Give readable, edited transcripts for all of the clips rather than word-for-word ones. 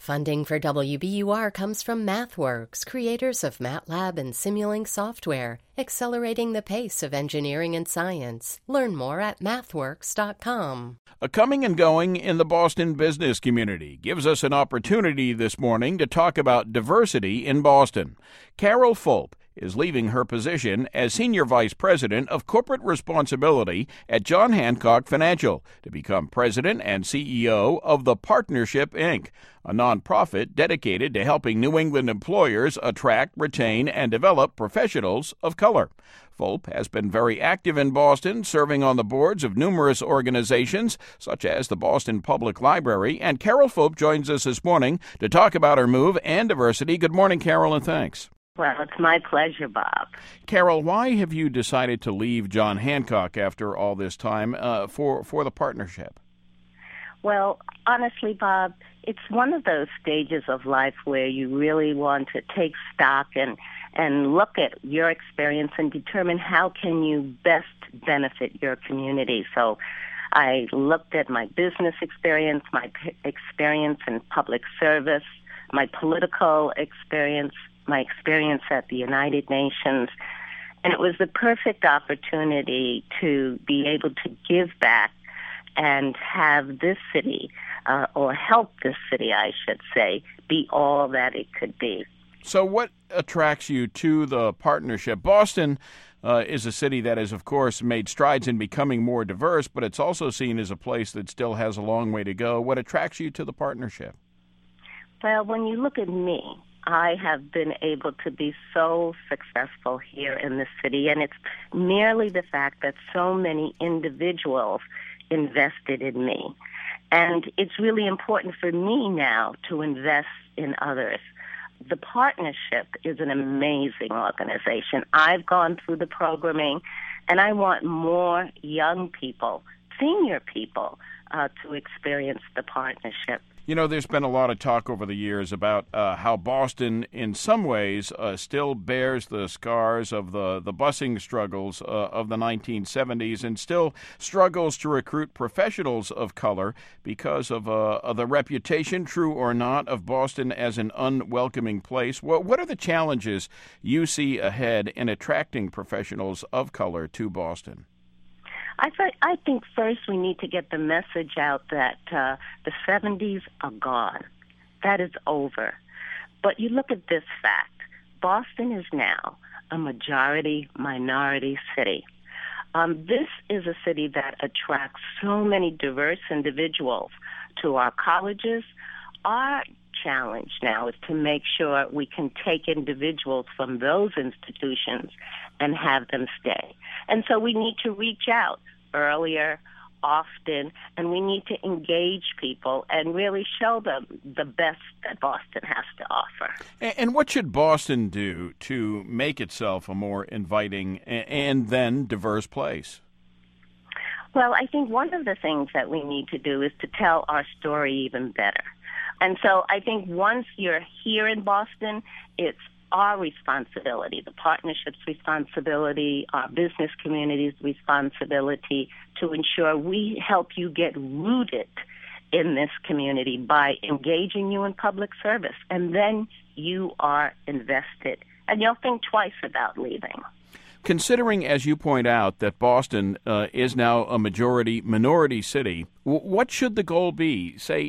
Funding for WBUR comes from MathWorks, creators of MATLAB and Simulink software, accelerating the pace of engineering and science. Learn more at mathworks.com. A coming and going in the Boston business community gives us an opportunity this morning to talk about diversity in Boston. Carol Fulp is leaving her position as Senior Vice President of Corporate Responsibility at John Hancock Financial to become President and CEO of The Partnership, Inc., a nonprofit dedicated to helping New England employers attract, retain, and develop professionals of color. Fulp has been very active in Boston, serving on the boards of numerous organizations, such as the Boston Public Library, and Carol Fulp joins us this morning to talk about her move and diversity. Good morning, Carol, and thanks. Well, it's my pleasure, Bob. Carol, why have you decided to leave John Hancock after all this time for the partnership? Well, honestly, Bob, it's one of those stages of life where you really want to take stock and look at your experience and determine how can you best benefit your community. So I looked at my business experience, my experience in public service, my political experience, my experience at the United Nations, and it was the perfect opportunity to be able to give back and have this city, or help this city, I should say, be all that it could be. So what attracts you to the partnership? Boston is a city that has, of course, made strides in becoming more diverse, but it's also seen as a place that still has a long way to go. What attracts you to the partnership? Well, when you look at me, I have been able to be so successful here in the city, and it's merely the fact that so many individuals invested in me. And it's really important for me now to invest in others. The Partnership is an amazing organization. I've gone through the programming, and I want more young people, senior people, to experience the Partnership. You know, there's been a lot of talk over the years about how Boston, in some ways, still bears the scars of the busing struggles of the 1970s and still struggles to recruit professionals of color because of the reputation, true or not, of Boston as an unwelcoming place. What are the challenges you see ahead in attracting professionals of color to Boston? I think first we need to get the message out that the 70s are gone. That is over. But you look at this fact. Boston is now a majority-minority city. This is a city that attracts so many diverse individuals to our colleges. Our challenge now is to make sure we can take individuals from those institutions and have them stay. And so we need to reach out earlier, often, and we need to engage people and really show them the best that Boston has to offer. And what should Boston do to make itself a more inviting and then diverse place? Well, I think one of the things that we need to do is to tell our story even better. And so I think once you're here in Boston, it's our responsibility, the Partnership's responsibility, our business community's responsibility to ensure we help you get rooted in this community by engaging you in public service. And then you are invested, and you'll think twice about leaving. Considering, as you point out, that Boston is now a majority-minority city, what should the goal be? Say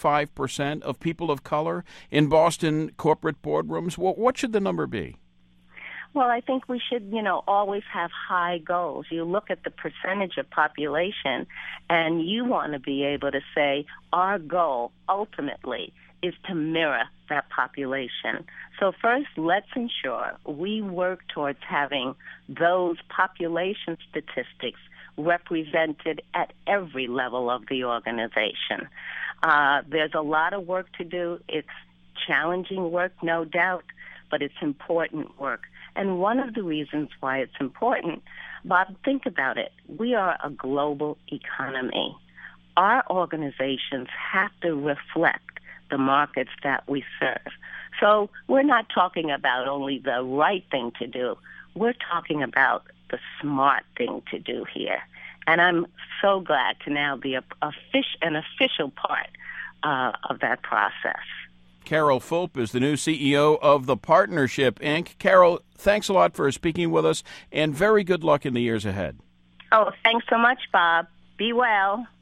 25% of people of color in Boston corporate boardrooms? What should the number be? Well, I think we should, always have high goals. You look at the percentage of population, and you want to be able to say our goal ultimately is to mirror that population. So first, let's ensure we work towards having those population statistics represented at every level of the organization. There's a lot of work to do. It's challenging work, no doubt, but it's important work. And one of the reasons why it's important, Bob, think about it. We are a global economy. Our organizations have to reflect the markets that we serve. So we're not talking about only the right thing to do. We're talking about the smart thing to do here. And I'm so glad to now be an official part of that process. Carol Fulp is the new CEO of the Partnership, Inc. Carol, thanks a lot for speaking with us, and very good luck in the years ahead. Oh, thanks so much, Bob. Be well.